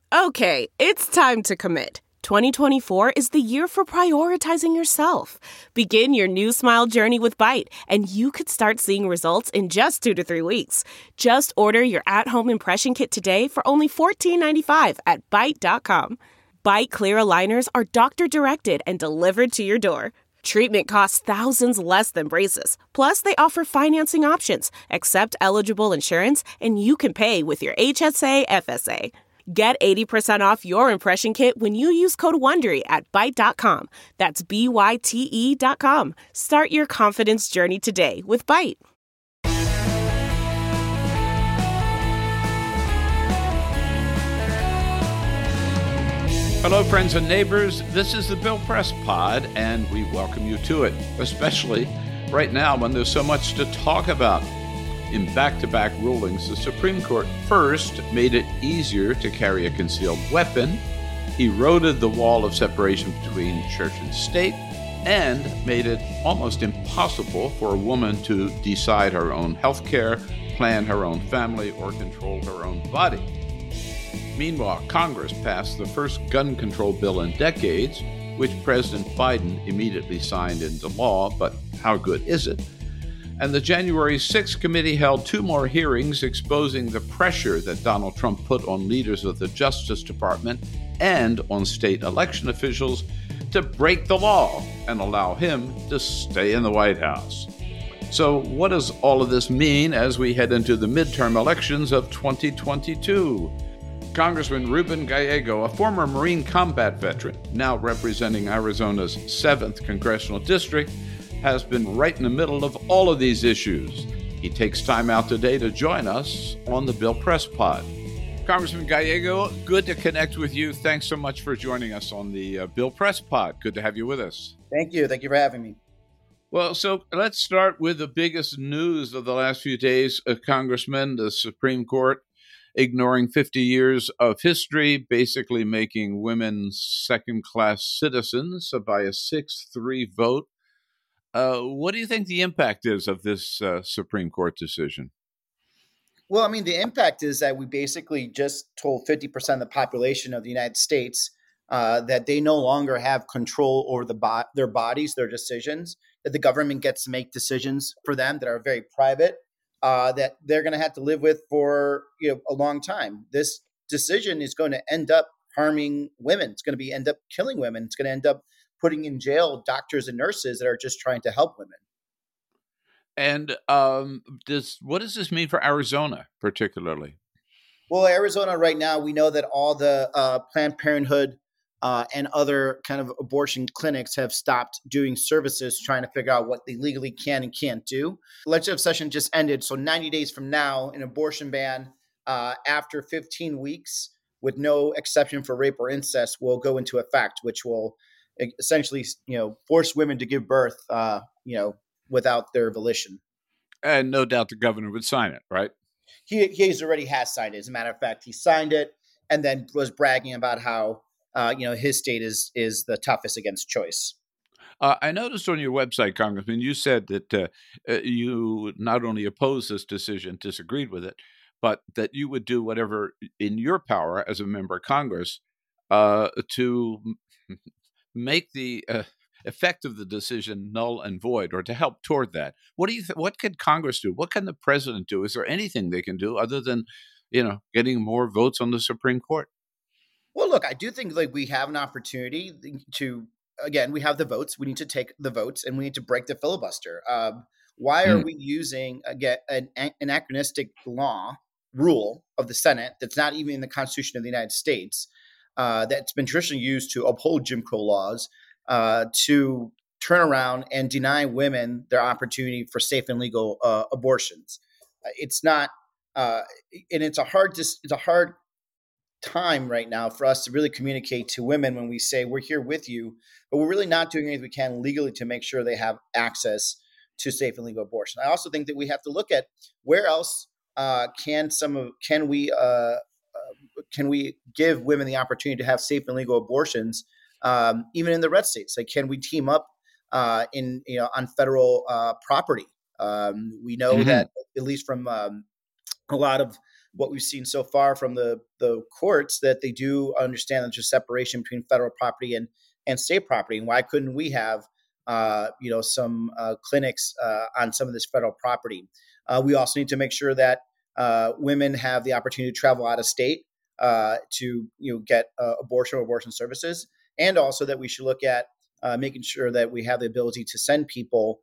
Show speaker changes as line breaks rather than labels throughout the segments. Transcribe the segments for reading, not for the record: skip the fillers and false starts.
Okay, it's time to commit. 2024 is the year for prioritizing yourself. Begin your new smile journey with Byte, and you could start seeing results in just 2 to 3 weeks. Just order your at-home impression kit today for only $14.95 at Byte.com. Byte Clear aligners are doctor-directed and delivered to your door. Treatment costs thousands less than braces. Plus, they offer financing options, accept eligible insurance, and you can pay with your HSA, FSA. Get 80% off your impression kit when you use code WONDERY at Byte.com. That's BYTE.com. Start your confidence journey today with Byte.
Hello, friends and neighbors. This is the Bill Press Pod, and we welcome you to it, especially right now when there's so much to talk about. In back-to-back rulings, the Supreme Court first made it easier to carry a concealed weapon, eroded the wall of separation between church and state, and made it almost impossible for a woman to decide her own health care, plan her own family, or control her own body. Meanwhile, Congress passed the first gun control bill in decades, which President Biden immediately signed into law, but how good is it? And the January 6th committee held 2 more hearings exposing the pressure that Donald Trump put on leaders of the Justice Department and on state election officials to break the law and allow him to stay in the White House. So what does all of this mean as we head into the midterm elections of 2022? Congressman Ruben Gallego, a former Marine combat veteran, now representing Arizona's 7th congressional district, has been right in the middle of all of these issues. He takes time out today to join us on the Bill Press Pod. Congressman Gallego, good to connect with you. Thanks so much for joining us on the Bill Press Pod. Good to have you with us.
Thank you. Thank you for having me.
Well, so let's start with the biggest news of the last few days, Congressman. The Supreme Court ignoring 50 years of history, basically making women second-class citizens by a 6-3 vote. What do you think the impact is of this Supreme Court decision?
Well, I mean, the impact is that we basically just told 50% of the population of the United States that they no longer have control over their bodies, their decisions, that the government gets to make decisions for them that are very private, that they're going to have to live with for a long time. This decision is going to end up harming women. It's going to end up killing women. It's going to end up putting in jail doctors and nurses that are just trying to help women.
And what does this mean for Arizona particularly?
Well, Arizona right now, we know that all the Planned Parenthood and other kind of abortion clinics have stopped doing services, trying to figure out what they legally can and can't do. The legislative session just ended. So 90 days from now, an abortion ban after 15 weeks with no exception for rape or incest will go into effect, which will essentially, force women to give birth, without their volition.
And no doubt the governor would sign it, right?
He's already has signed it. As a matter of fact, he signed it and then was bragging about how, his state is the toughest against choice.
I noticed on your website, Congressman, you said that you not only opposed this decision, disagreed with it, but that you would do whatever in your power as a member of Congress to make the effect of the decision null and void, or to help toward that. What do you what can Congress do? What can the president do? Is there anything they can do other than, getting more votes on the Supreme Court?
Well, look, I do think we have an opportunity to, again, we have the votes. We need to take the votes and we need to break the filibuster. Why are we using, again, an anachronistic rule of the Senate that's not even in the Constitution of the United States, that's been traditionally used to uphold Jim Crow laws, to turn around and deny women their opportunity for safe and legal abortions? It's not, and it's a hard time right now for us to really communicate to women when we say we're here with you, but we're really not doing anything we can legally to make sure they have access to safe and legal abortion. I also think that we have to look at where else can we give women the opportunity to have safe and legal abortions, even in the red states? Like, can we team up on federal property? We know that, at least from a lot of what we've seen so far from the courts, that they do understand that there's a separation between federal property and state property. And why couldn't we have some clinics on some of this federal property? We also need to make sure that women have the opportunity to travel out of state to get abortion services, and also that we should look at making sure that we have the ability to send people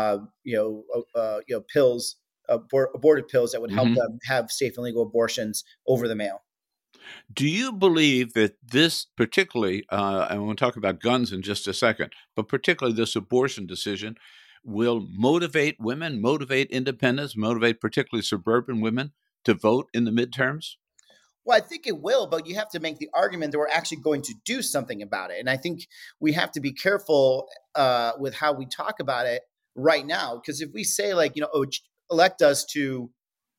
pills, aborted pills that would help them have safe and legal abortions over the mail.
Do you believe that this particularly, and we'll talk about guns in just a second, but particularly this abortion decision will motivate women, motivate independents, motivate particularly suburban women to vote in the midterms?
Well, I think it will, but you have to make the argument that we're actually going to do something about it. And I think we have to be careful with how we talk about it right now, because if we say elect us to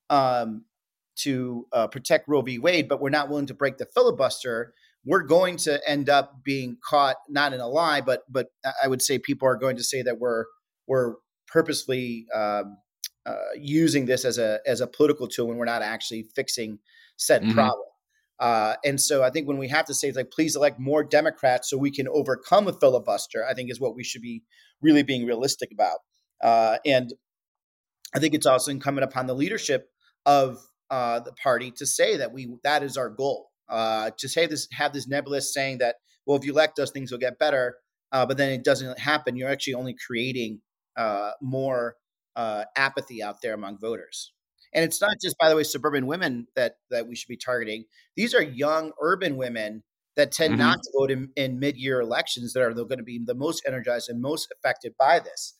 protect Roe v. Wade, but we're not willing to break the filibuster, we're going to end up being caught not in a lie, but I would say people are going to say that we're purposely using this as a political tool when we're not actually fixing said problem. And so I think when we have to say, it's like, please elect more Democrats so we can overcome a filibuster, I think is what we should be really being realistic about. And I think it's also incumbent upon the leadership of the party to say that is our goal. To have this nebulous saying that, well, if you elect us, things will get better, but then it doesn't happen. You're actually only creating more apathy out there among voters. And it's not just, by the way, suburban women that we should be targeting. These are young urban women that tend not to vote in mid-year elections that are going to be the most energized and most affected by this.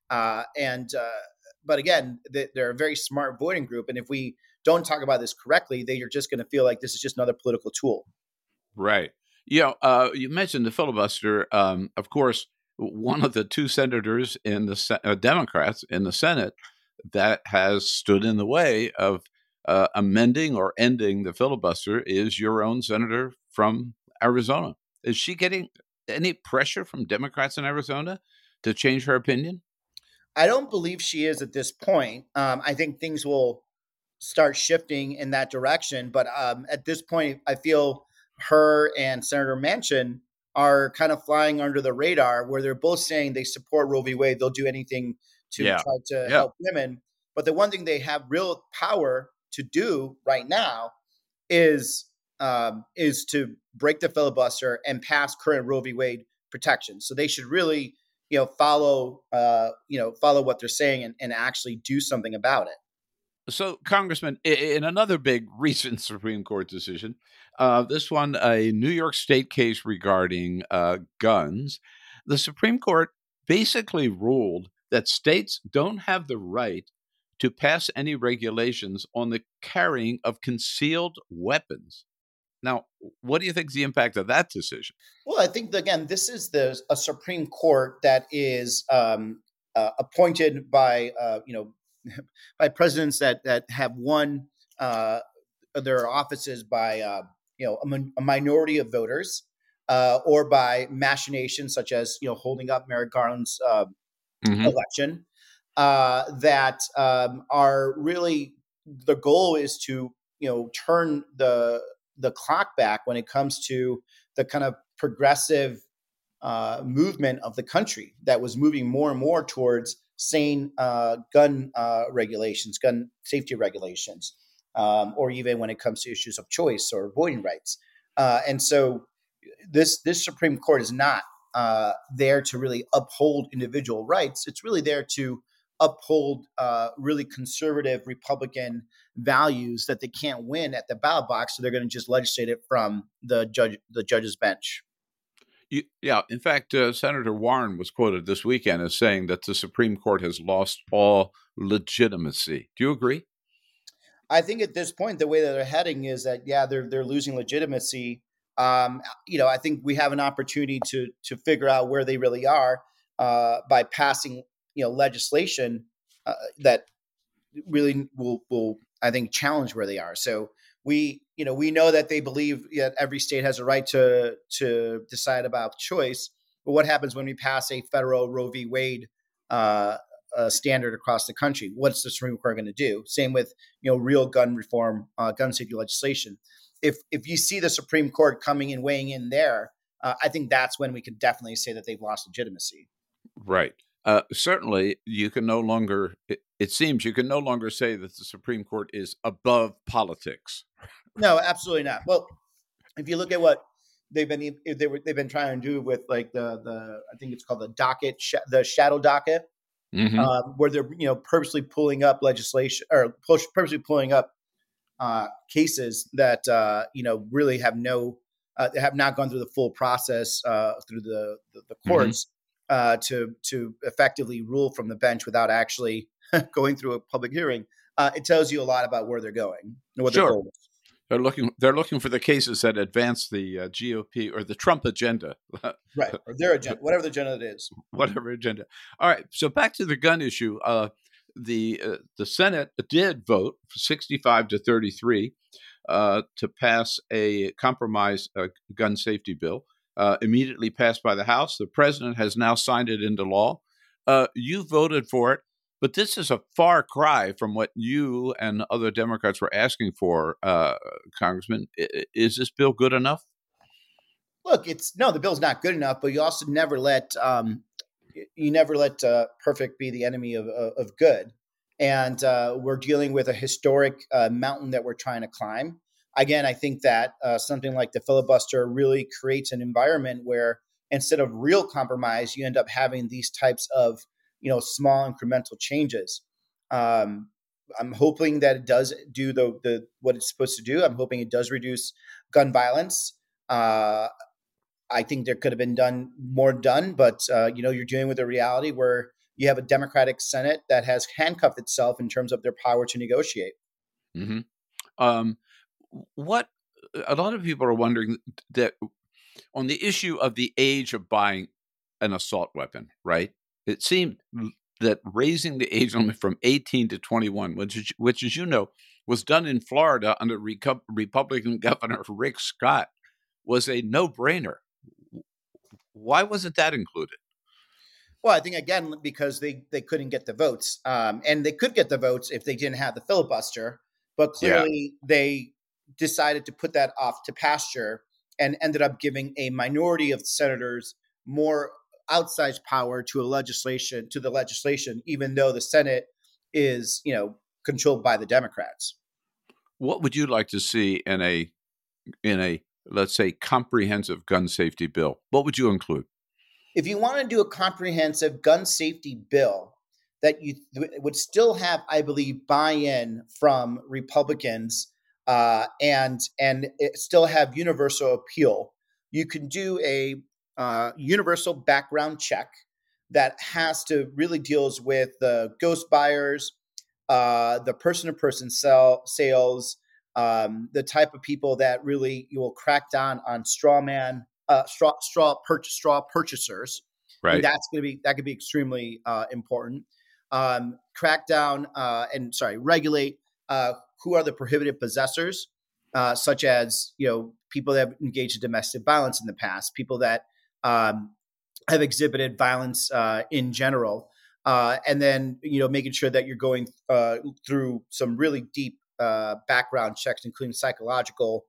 But again, they're a very smart voting group. And if we don't talk about this correctly, they are just going to feel like this is just another political tool.
Right. You mentioned the filibuster. Of course, one of the two senators in the Democrats in the Senate that has stood in the way of amending or ending the filibuster is your own senator from Arizona. Is she getting any pressure from Democrats in Arizona to change her opinion?
I don't believe she is at this point. I think things will start shifting in that direction. But at this point, I feel her and Senator Manchin are kind of flying under the radar, where they're both saying they support Roe v. Wade. They'll do anything to try to help women. But the one thing they have real power to do right now is to break the filibuster and pass current Roe v. Wade protections. So they should really, follow what they're saying and actually do something about it.
So, Congressman, in another big recent Supreme Court decision, this one, a New York State case regarding guns, the Supreme Court basically ruled that states don't have the right to pass any regulations on the carrying of concealed weapons. Now, what do you think is the impact of that decision?
Well, I think, again, this is a Supreme Court that is appointed by by presidents that have won their offices by a minority of voters, or by machinations such as holding up Merrick Garland's election, that are really, the goal is to turn the clock back when it comes to the kind of progressive movement of the country that was moving more and more towards sane gun regulations, gun safety regulations, or even when it comes to issues of choice or voting rights. And so this Supreme Court is not there to really uphold individual rights. It's really there to uphold really conservative Republican values that they can't win at the ballot box, so they're going to just legislate it from the judge's bench.
Yeah. In fact, Senator Warren was quoted this weekend as saying that the Supreme Court has lost all legitimacy. Do you agree?
I think at this point, the way that they're heading is that, they're losing legitimacy. I think we have an opportunity to figure out where they really are by passing legislation that really will I think challenge where they are. So we know that they believe that every state has a right to decide about choice. But what happens when we pass a federal Roe v. Wade standard across the country. What's the Supreme Court going to do? Same with real gun reform, gun safety legislation. If you see the Supreme Court coming and weighing in there, I think that's when we could definitely say that they've lost legitimacy.
Right. Certainly, you can no longer. It seems you can no longer say that the Supreme Court is above politics.
No, absolutely not. Well, if you look at what they've been trying to do with like the I think it's called the docket, the shadow docket, where they're purposely pulling up legislation or purposely pulling up cases that really have not gone through the full process through the courts to effectively rule from the bench without actually going through a public hearing. It tells you a lot about where they're going and what their goal is.
They're looking for the cases that advance the GOP or the Trump agenda.
Right, or their agenda, whatever the agenda it is.
Whatever agenda. All right, so back to the gun issue. The Senate did vote 65-33 to pass a compromise gun safety bill, immediately passed by the House. The president has now signed it into law. You voted for it. But this is a far cry from what you and other Democrats were asking for, Congressman. Is this bill good enough?
Look, the bill's not good enough, but you also never let perfect be the enemy of good. And we're dealing with a historic mountain that we're trying to climb. Again, I think that something like the filibuster really creates an environment where instead of real compromise, you end up having these types of small incremental changes. I'm hoping that it does do the what it's supposed to do. I'm hoping it does reduce gun violence. I think there could have been more done, but you're dealing with a reality where you have a Democratic Senate that has handcuffed itself in terms of their power to negotiate.
Mm-hmm. What a lot of people are wondering that on the issue of the age of buying an assault weapon, right? It seemed that raising the age limit from 18 to 21, which as you know, was done in Florida under Republican Governor Rick Scott, was a no-brainer. Why wasn't that included?
Well, I think, again, because they couldn't get the votes. And they could get the votes if they didn't have the filibuster. But clearly they decided to put that off to pasture and ended up giving a minority of senators more outsized power to the legislation, even though the Senate is, controlled by the Democrats.
What would you like to see in a let's say comprehensive gun safety bill? What would you include?
If you want to do a comprehensive gun safety bill that you would still have, I believe, buy-in from Republicans and it still have universal appeal, you can do a universal background check that has to really deals with the ghost buyers, the person-to-person sales, the type of people that really you will crack down on straw purchasers.
Right.
And that could be extremely important. Crack down regulate who are the prohibited possessors, such as people that have engaged in domestic violence in the past, people that have exhibited violence in general, and then making sure that you're going through some really deep background checks, including psychological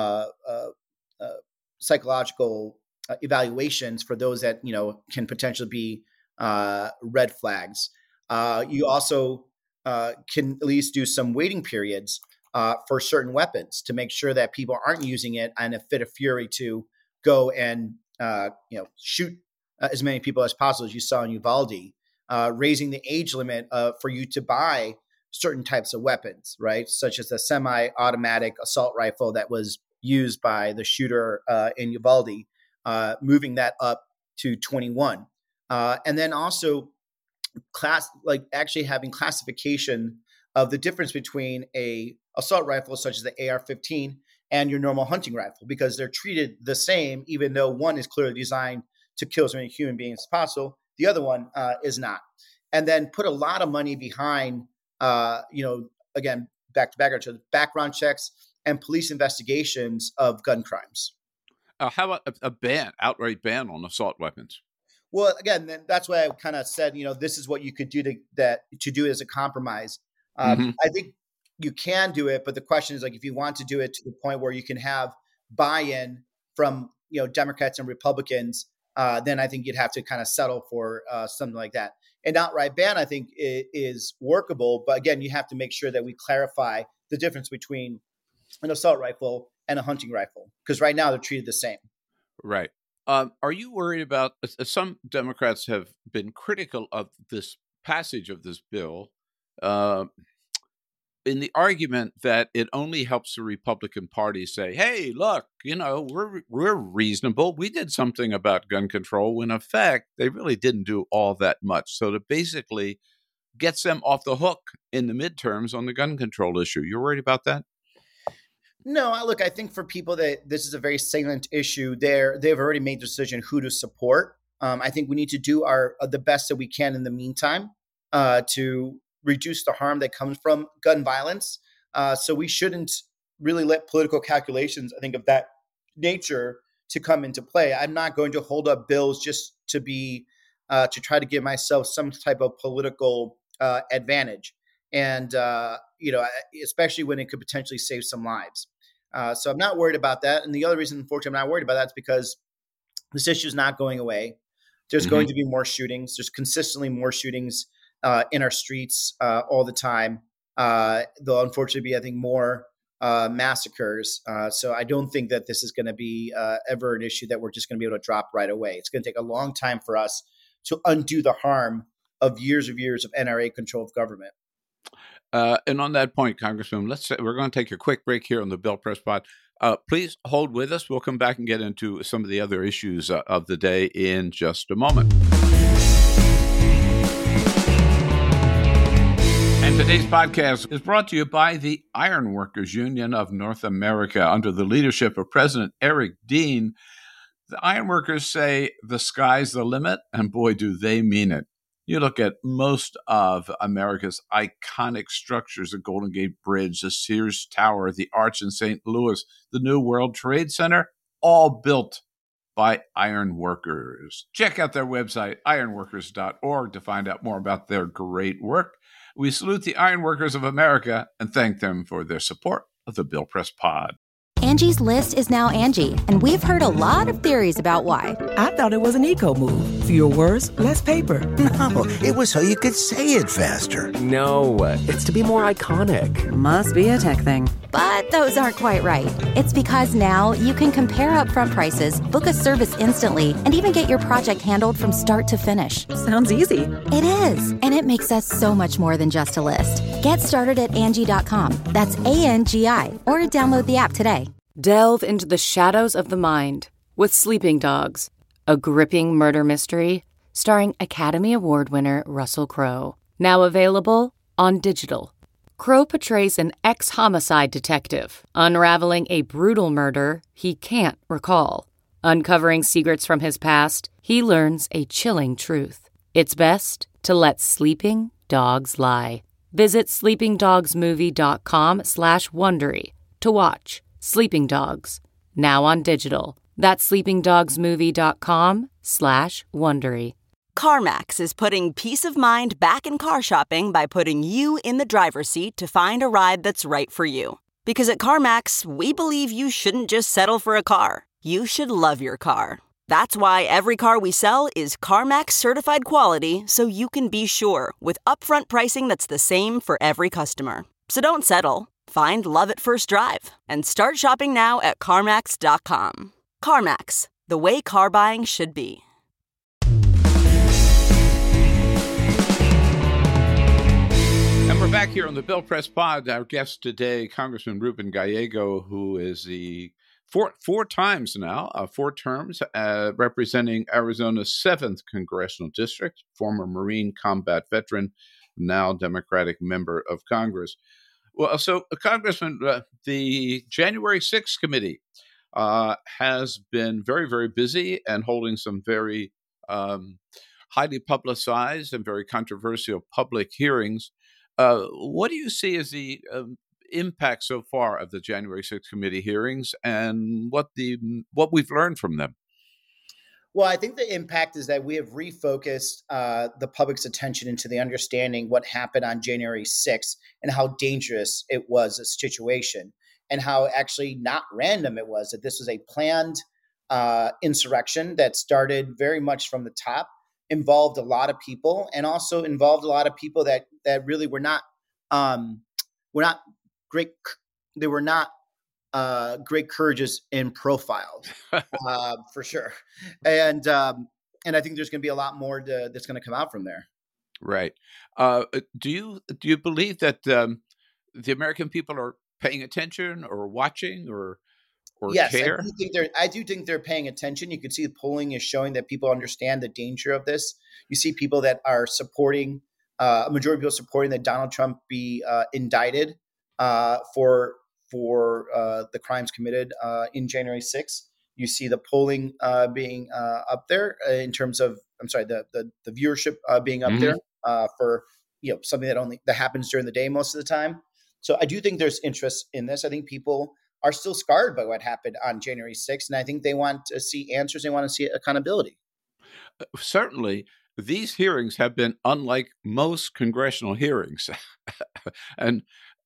evaluations for those that can potentially be red flags. You also can at least do some waiting periods for certain weapons to make sure that people aren't using it in a fit of fury to go and shoot as many people as possible, as you saw in Uvalde. Raising the age limit for you to buy certain types of weapons, right? Such as the semi-automatic assault rifle that was used by the shooter in Uvalde, moving that up to 21. And then also actually having classification of the difference between a assault rifle such as the AR-15 and your normal hunting rifle, because they're treated the same, even though one is clearly designed to kill as many human beings as possible. The other one is not. And then put a lot of money behind, again, background checks and police investigations of gun crimes.
How about a outright ban on assault weapons?
Well, again, that's why I kind of said, this is what you could do to do it as a compromise.
Hmm.
I think you can do it, but the question is, like, if you want to do it to the point where you can have buy-in from Democrats and Republicans, then I think you'd have to kind of settle for something like that. An outright ban, I think, is workable, but again, you have to make sure that we clarify the difference between an assault rifle and a hunting rifle, because right now they're treated the same.
Right. Are you worried about some Democrats have been critical of this passage of this bill in the argument that it only helps the Republican Party say, hey, look, we're reasonable. We did something about gun control when, in effect, they really didn't do all that much. So it basically gets them off the hook in the midterms on the gun control issue. You're worried about that?
No, look, I think for people that this is a very salient issue, they've already made the decision who to support. I think we need to do the best that we can in the meantime to reduce the harm that comes from gun violence. So we shouldn't really let political calculations, I think, of that nature to come into play. I'm not going to hold up bills just to try to give myself some type of political advantage. And, especially when it could potentially save some lives. So I'm not worried about that. And the other reason, unfortunately, I'm not worried about that is because this issue is not going away. There's going to be more shootings. There's consistently more shootings in our streets all the time. There'll unfortunately be, I think, more massacres. So I don't think that this is going to be ever an issue that we're just going to be able to drop right away. It's going to take a long time for us to undo the harm of years of NRA control of government.
And on that point, Congressman, we're going to take a quick break here on the Bill Press Pod. Please hold with us. We'll come back and get into some of the other issues of the day in just a moment. And today's podcast is brought to you by the Iron Workers Union of North America. Under the leadership of President Eric Dean, the Iron Workers say the sky's the limit, and boy, do they mean it. You look at most of America's iconic structures, the Golden Gate Bridge, the Sears Tower, the Arch in St. Louis, the New World Trade Center, all built by iron workers. Check out their website, ironworkers.org, to find out more about their great work. We salute the Iron Workers of America and thank them for their support of the Bill Press Pod.
Angie's List is now Angie, and we've heard a lot of theories about why.
I thought it was an eco move. Fewer words, less paper.
No, it was so you could say it faster.
No, it's to be more iconic.
Must be a tech thing.
But those aren't quite right. It's because now you can compare upfront prices, book a service instantly, and even get your project handled from start to finish.
Sounds easy.
It is, and it makes us so much more than just a list. Get started at Angie.com. That's ANGI, or download the app today.
Delve into the shadows of the mind with Sleeping Dogs, a gripping murder mystery starring Academy Award winner Russell Crowe. Now available on digital. Crowe portrays an ex-homicide detective unraveling a brutal murder he can't recall. Uncovering secrets from his past, he learns a chilling truth. It's best to let sleeping dogs lie. Visit sleepingdogsmovie.com/Wondery to watch Sleeping Dogs, now on digital. That's sleepingdogsmovie.com/Wondery.
CarMax is putting peace of mind back in car shopping by putting you in the driver's seat to find a ride that's right for you. Because at CarMax, we believe you shouldn't just settle for a car. You should love your car. That's why every car we sell is CarMax certified quality, so you can be sure with upfront pricing that's the same for every customer. So don't settle. Find love at first drive and start shopping now at CarMax.com. CarMax, the way car buying should be.
And we're back here on the Bill Press Pod. Our guest today, Congressman Ruben Gallego, who is the four times now, 4 terms, representing Arizona's 7th Congressional District, former Marine combat veteran, now Democratic member of Congress. Well, so, Congressman, the January 6th committee has been very, very busy and holding some very highly publicized and very controversial public hearings. What do you see as the impact so far of the January 6th committee hearings and what we've learned from them?
Well, I think the impact is that we have refocused the public's attention into the understanding what happened on January 6th and how dangerous it was a situation, and how actually not random it was, that this was a planned insurrection that started very much from the top, involved a lot of people, and also involved a lot of people that really were not great. They were not great courages in profiles, for sure. And I think there's going to be a lot more that's going to come out from there.
Right. Do you believe that the American people are paying attention or watching or
Yes,
care?
I do think they're paying attention. You can see the polling is showing that people understand the danger of this. You see people that are supporting, a majority of people supporting that Donald Trump be indicted for the crimes committed in January 6th. You see the polling being up there in terms of, the viewership being up there for something that happens during the day most of the time. So I do think there's interest in this. I think people are still scarred by what happened on January 6th, and I think they want to see answers. They want to see accountability.
Certainly, these hearings have been unlike most congressional hearings, and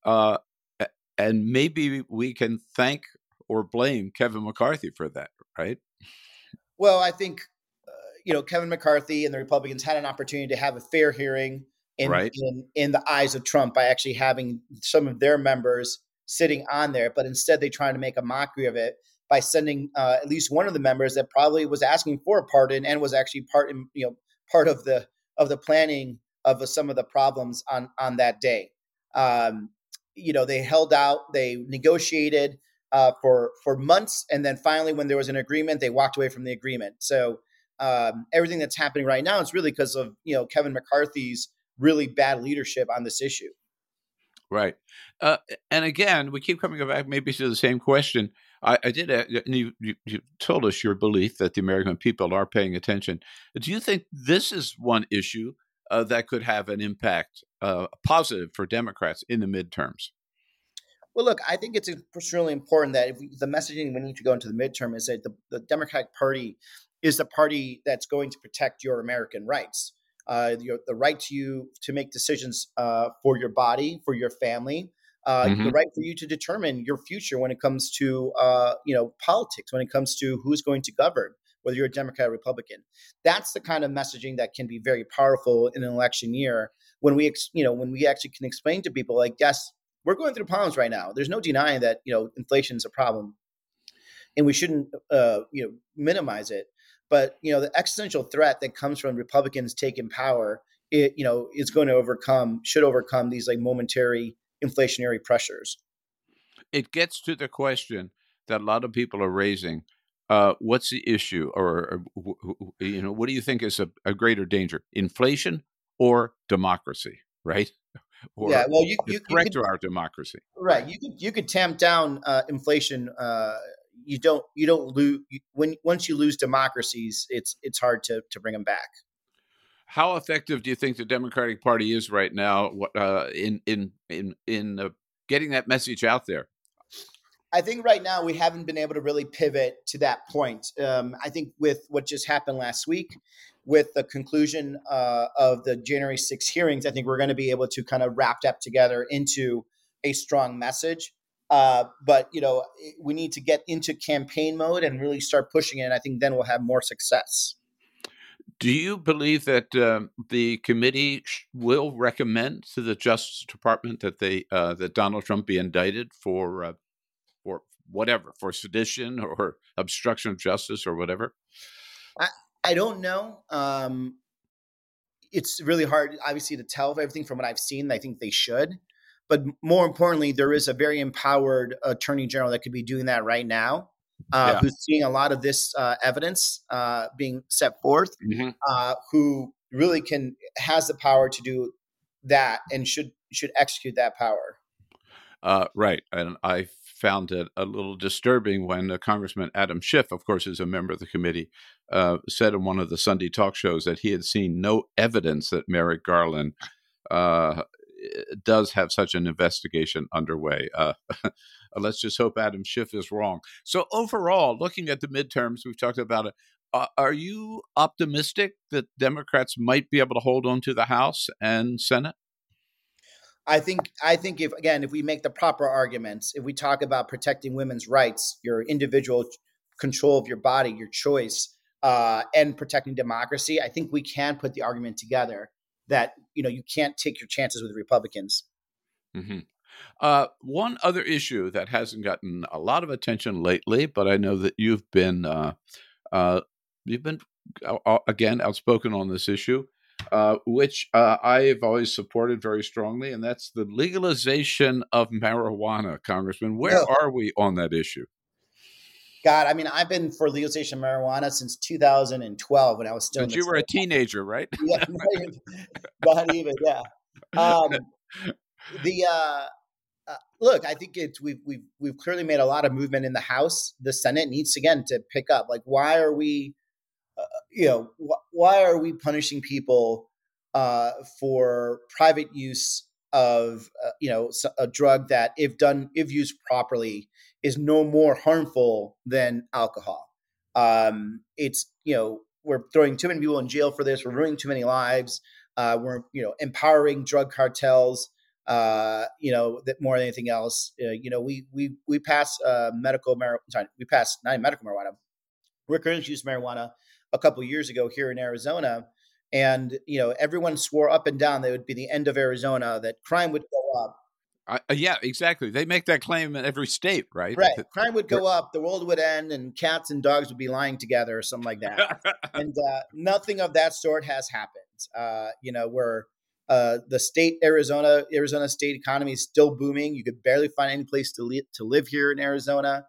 maybe we can thank or blame Kevin McCarthy for that, right?
Well, I think Kevin McCarthy and the Republicans had an opportunity to have a fair hearing in the eyes of Trump by actually having some of their members sitting on there, but instead they tried to make a mockery of it by sending at least one of the members that probably was asking for a pardon and was actually part of the planning of some of the problems on that day. They held out, they negotiated for months, and then finally, when there was an agreement, they walked away from the agreement. So everything that's happening right now is really because of Kevin McCarthy's really bad leadership on this issue.
Right. And again, we keep coming back maybe to the same question. I did, you told us your belief that the American people are paying attention. Do you think this is one issue that could have an impact, positive for Democrats in the midterms?
Well, look, I think it's really important that the messaging we need to go into the midterm is that the Democratic Party is the party that's going to protect your American rights. The right to make decisions for your body, for your family, the right for you to determine your future when it comes to politics, when it comes to who's going to govern, whether you're a Democrat or Republican. That's the kind of messaging that can be very powerful in an election year when we actually can explain to people, like, yes, we're going through problems right now. There's no denying that inflation is a problem, and we shouldn't minimize it. But the existential threat that comes from Republicans taking power, should overcome these like momentary inflationary pressures.
It gets to the question that a lot of people are raising: what's the issue, or what do you think is a greater danger, inflation or democracy? Right? Or you threat to our democracy.
Right. You could tamp down inflation. You don't lose once you lose democracies. It's hard to bring them back.
How effective do you think the Democratic Party is right now in getting that message out there?
I think right now we haven't been able to really pivot to that point. I think with what just happened last week, with the conclusion of the January 6 hearings, I think we're going to be able to kind of wrap that together into a strong message. But we need to get into campaign mode and really start pushing it. And I think then we'll have more success.
Do you believe that the committee will recommend to the Justice Department that that Donald Trump be indicted for whatever, for sedition or obstruction of justice or whatever?
I don't know. It's really hard, obviously, to tell everything from what I've seen. I think they should. But more importantly, there is a very empowered attorney general that could be doing that right now, who's seeing a lot of this evidence being set forth, who really has the power to do that and should execute that power.
Right. And I found it a little disturbing when Congressman Adam Schiff, of course, is a member of the committee, said in one of the Sunday talk shows that he had seen no evidence that Merrick Garland does have such an investigation underway. Let's just hope Adam Schiff is wrong. So overall, looking at the midterms, we've talked about Are you optimistic that Democrats might be able to hold on to the House and Senate?
I think if we make the proper arguments, if we talk about protecting women's rights, your individual control of your body, your choice, and protecting democracy, I think we can put the argument together that you can't take your chances with Republicans.
Mm-hmm. One other issue that hasn't gotten a lot of attention lately, but I know that you've been again outspoken on this issue, which I've always supported very strongly, and that's the legalization of marijuana, Congressman. Where are we on that issue?
God, I mean, I've been for legalization of marijuana since 2012 when I was still.
Since you were a teenager, right?
Yeah, not even. Yeah. Look, I think we've clearly made a lot of movement in the House. The Senate needs again to pick up. Like, why are we, why are we punishing people for private use of a drug that, if used properly, is no more harmful than alcohol? It's we're throwing too many people in jail for this. We're ruining too many lives. We're empowering drug cartels. That more than anything else, we pass medical marijuana. Sorry, we passed not medical marijuana. Recreational use marijuana a couple of years ago here in Arizona, and everyone swore up and down that it would be the end of Arizona, that crime would go up.
Yeah, exactly. They make that claim in every state, right?
Right. Crime would go up, the world would end, and cats and dogs would be lying together or something like that. And nothing of that sort has happened. We're the state Arizona state economy is still booming. You could barely find any place to live here in Arizona.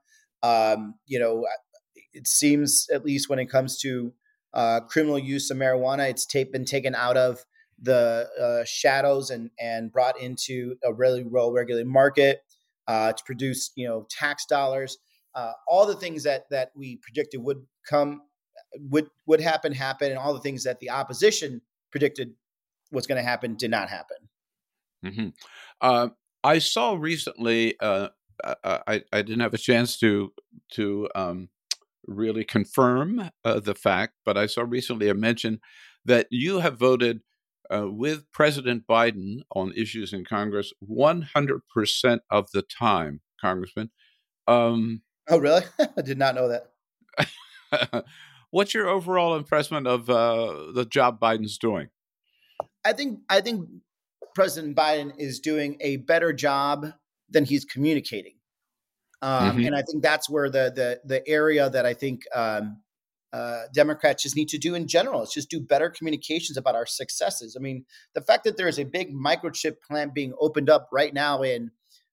It seems, at least when it comes to criminal use of marijuana, it's been taken out of the shadows and brought into a really well-regulated market to produce, tax dollars. All the things that we predicted would happen, and all the things that the opposition predicted was going to happen did not happen.
Mm-hmm. I saw recently. I didn't have a chance to really confirm the fact, but I saw recently a mention that you have voted with President Biden on issues in Congress 100% of the time, Congressman.
Oh, really? I did not know
that. What's your overall impression of the job Biden's doing?
I think President Biden is doing a better job than he's communicating. And I think that's where the area that I think Democrats just need to do in general is just do better communications about our successes. I mean, the fact that there is a big microchip plant being opened up right now in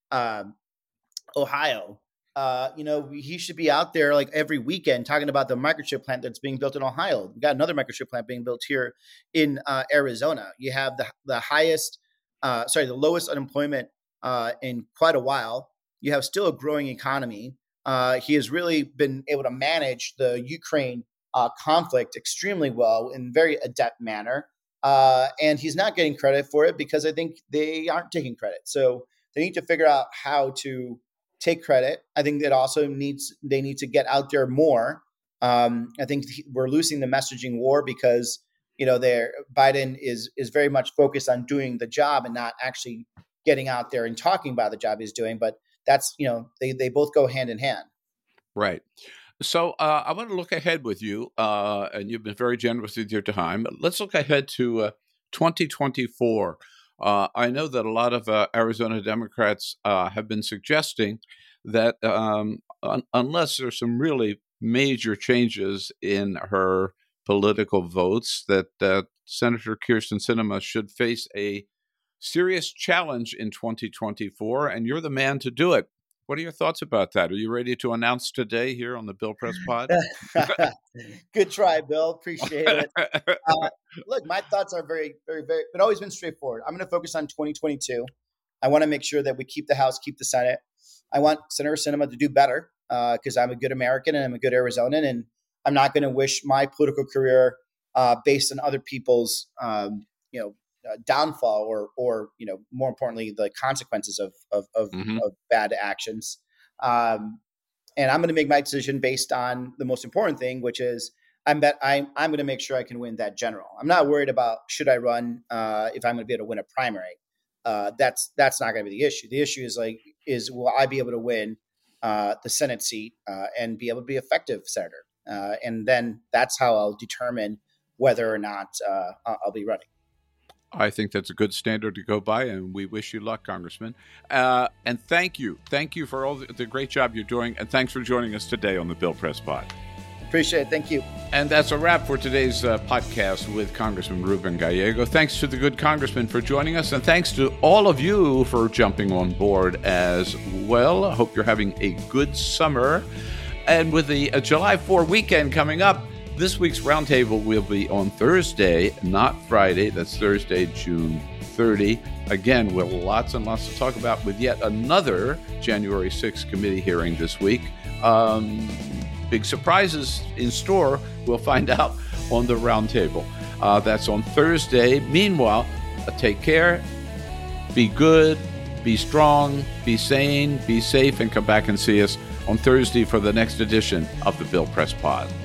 Ohio, he should be out there like every weekend talking about the microchip plant that's being built in Ohio. We got another microchip plant being built here in Arizona. You have the lowest unemployment in quite a while. You have still a growing economy. He has really been able to manage the Ukraine conflict extremely well in very adept manner. And he's not getting credit for it because I think they aren't taking credit. So they need to figure out how to take credit. I think that also they need to get out there more. I think we're losing the messaging war because Biden is very much focused on doing the job and not actually getting out there and talking about the job he's doing. But that's they both go hand in hand.
Right. So I want to look ahead with you, and you've been very generous with your time. Let's look ahead to 2024. I know that a lot of Arizona Democrats have been suggesting that unless there's some really major changes in her political votes, that Senator Kyrsten Sinema should face a serious challenge in 2024, and you're the man to do it. What are your thoughts about that? Are you ready to announce today here on the Bill Press Pod?
Good try, Bill. Appreciate it. Look, my thoughts are very, very, very, but always been straightforward. I'm going to focus on 2022. I want to make sure that we keep the House, keep the Senate. I want Senator Sinema to do better because I'm a good American and I'm a good Arizonan, and I'm not going to wish my political career based on other people's, downfall or more importantly, the consequences of bad actions. And I'm going to make my decision based on the most important thing, which is I'm going to make sure I can win that general. I'm not worried about should I run if I'm going to be able to win a primary. That's not going to be the issue. The issue is will I be able to win the Senate seat and be able to be effective senator? And then that's how I'll determine whether or not I'll be running.
I think that's a good standard to go by, and we wish you luck, Congressman. And thank you. Thank you for all the great job you're doing, and thanks for joining us today on the Bill Press Pod.
Appreciate it. Thank you.
And that's a wrap for today's podcast with Congressman Ruben Gallego. Thanks to the good congressman for joining us, and thanks to all of you for jumping on board as well. I hope you're having a good summer. And with the July 4 weekend coming up, this week's roundtable will be on Thursday, not Friday. That's Thursday, June 30. Again, with lots and lots to talk about with yet another January 6th committee hearing this week. Big surprises in store. We'll find out on the roundtable. That's on Thursday. Meanwhile, take care, be good, be strong, be sane, be safe, and come back and see us on Thursday for the next edition of the Bill Press Pod.